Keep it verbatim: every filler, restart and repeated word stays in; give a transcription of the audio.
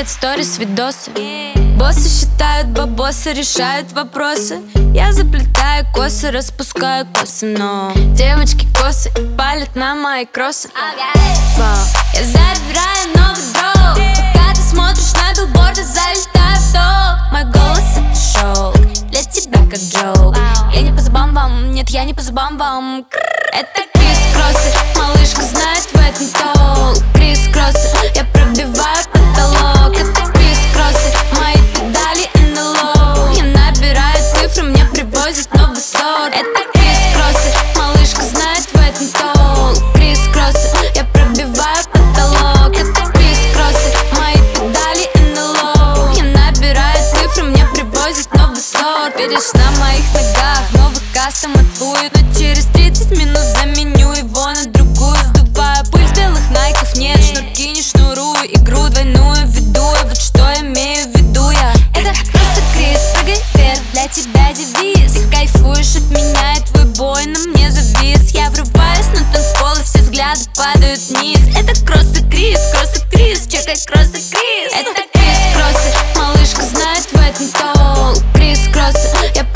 выставлять сторис, видосы. Боссы считают бабосы, решают вопросы. Я заплетаю косы, распускаю косы, но девочки косы палят на мои кроссы. Вау. Я забираю новый дроп. Пока ты смотришь на билборды, залетаю в топ. Мой голос это шоу, для тебя как джоук. Я не по зубам вам, нет, я не по зубам вам. Это Крис Кроссы, малышка знает в этом толк. Крис Кроссы, я пробиваю потолок. Это Крис Кроссы, мои педали in the low. Я набираю цифры, мне привозят новый сорт. Это Крис Кроссы, малышка знает в этом толк. Крис Кроссы, я пробиваю потолок. Это Крис Кроссы, мои педали in the low. Я набираю цифры, мне привозят новый сорт. Видишь на моих ногах новый кастом отбует, но через тридцать минут заменю его на другую. Сдуваю пыль с белых найков, нет, шнурки не шнурую. Игру двойную веду, и вот что имею в виду я. Это просто Крис, прыгай вверх, для тебя девиз. Ты кайфуешь от меня, и твой бой на мне завис. Я врубаюсь на танцпол, и все взгляды падают вниз. Это Кроссы Крис, Кроссы Крис, чекай Кроссы Крис. Это Крис Кроссы, малышка знает в этом толк. Крис Кроссы, я